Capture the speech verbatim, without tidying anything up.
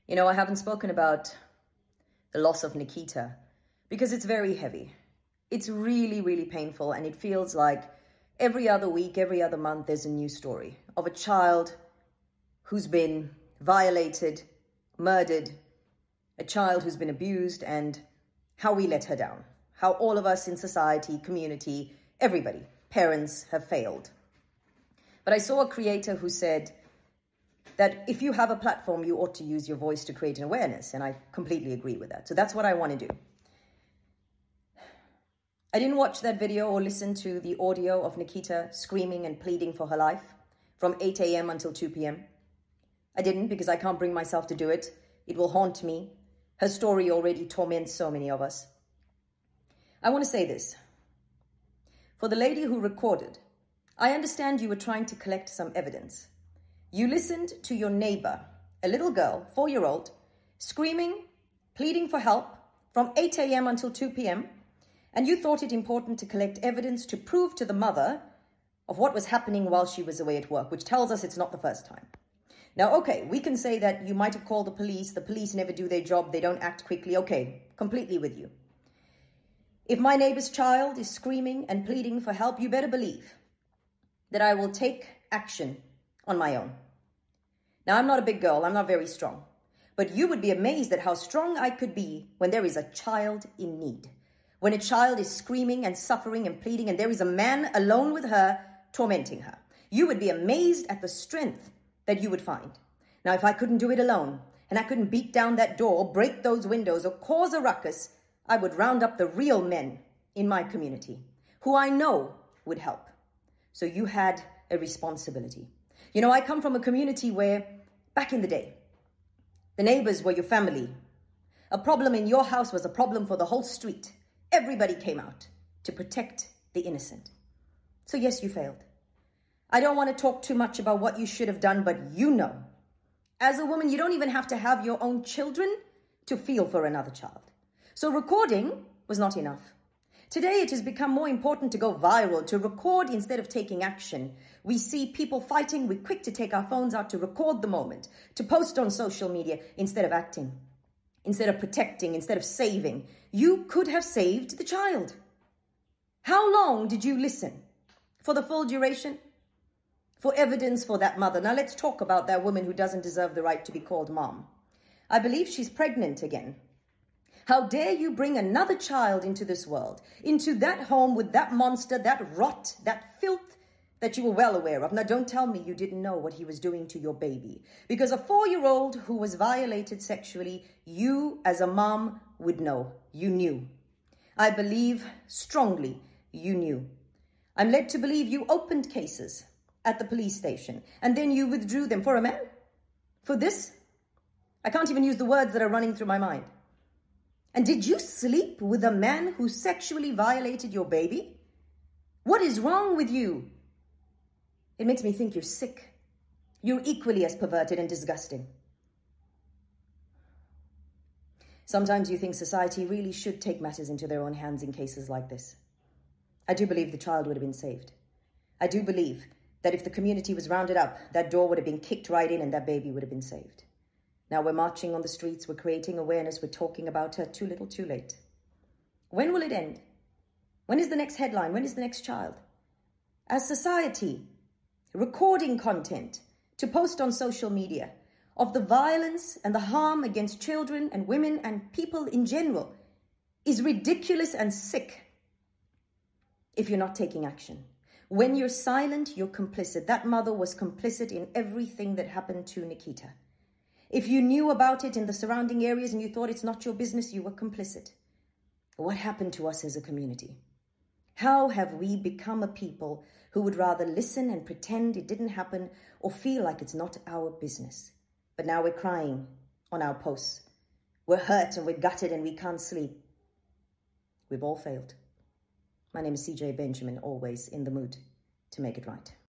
You know, I haven't spoken about the loss of Nikita because it's very heavy. It's really, really painful, and it feels like every other week, every other month, there's a new story of a child who's been violated, murdered, a child who's been abused, and how we let her down, how all of us in society, community, everybody, parents have failed. But I saw a creator who said that if you have a platform, you ought to use your voice to create an awareness, and I completely agree with that. So that's what I want to do. I didn't watch that video or listen to the audio of Nikita screaming and pleading for her life from eight a m until two p m I didn't because I can't bring myself to do it. It will haunt me. Her story already torments so many of us. I want to say this. For the lady who recorded, I understand you were trying to collect some evidence. You listened to your neighbor, a little girl, four-year-old, screaming, pleading for help from eight a m until two p m, and you thought it important to collect evidence to prove to the mother of what was happening while she was away at work, which tells us it's not the first time. Now, okay, we can say that you might have called the police. The police never do their job. They don't act quickly. Okay, completely with you. If my neighbor's child is screaming and pleading for help, you better believe that I will take action on my own. Now, I'm not a big girl. I'm not very strong. But you would be amazed at how strong I could be when there is a child in need. When a child is screaming and suffering and pleading and there is a man alone with her, tormenting her. You would be amazed at the strength that you would find. Now, if I couldn't do it alone and I couldn't beat down that door, break those windows, or cause a ruckus, I would round up the real men in my community who I know would help. So you had a responsibility. You know, I come from a community where back in the day, the neighbors were your family. A problem in your house was a problem for the whole street. Everybody came out to protect the innocent. So yes, you failed. I don't want to talk too much about what you should have done, but you know, as a woman, you don't even have to have your own children to feel for another child. So recording was not enough. Today, it has become more important to go viral, to record instead of taking action. We see people fighting. We're quick to take our phones out to record the moment, to post on social media instead of acting, instead of protecting, instead of saving. You could have saved the child. How long did you listen? For the full duration? For evidence for that mother. Now let's talk about that woman who doesn't deserve the right to be called mom. I believe she's pregnant again. How dare you bring another child into this world, into that home with that monster, that rot, that filth that you were well aware of. Now, don't tell me you didn't know what he was doing to your baby. Because a four-year-old who was violated sexually, you as a mom would know. You knew. I believe strongly you knew. I'm led to believe you opened cases at the police station and then you withdrew them for a man. For this? I can't even use the words that are running through my mind. And did you sleep with a man who sexually violated your baby? What is wrong with you? It makes me think you're sick. You're equally as perverted and disgusting. Sometimes you think society really should take matters into their own hands in cases like this. I do believe the child would have been saved. I do believe that if the community was rounded up, that door would have been kicked right in and that baby would have been saved. Now we're marching on the streets, we're creating awareness, we're talking about her. Too little, too late. When will it end? When is the next headline? When is the next child? As society, recording content to post on social media of the violence and the harm against children and women and people in general is ridiculous and sick if you're not taking action. When you're silent, you're complicit. That mother was complicit in everything that happened to Nikita. If you knew about it in the surrounding areas and you thought it's not your business, you were complicit. What happened to us as a community? How have we become a people who would rather listen and pretend it didn't happen or feel like it's not our business? But now we're crying on our posts. We're hurt and we're gutted and we can't sleep. We've all failed. My name is C J Benjamin, always in the mood to make it right.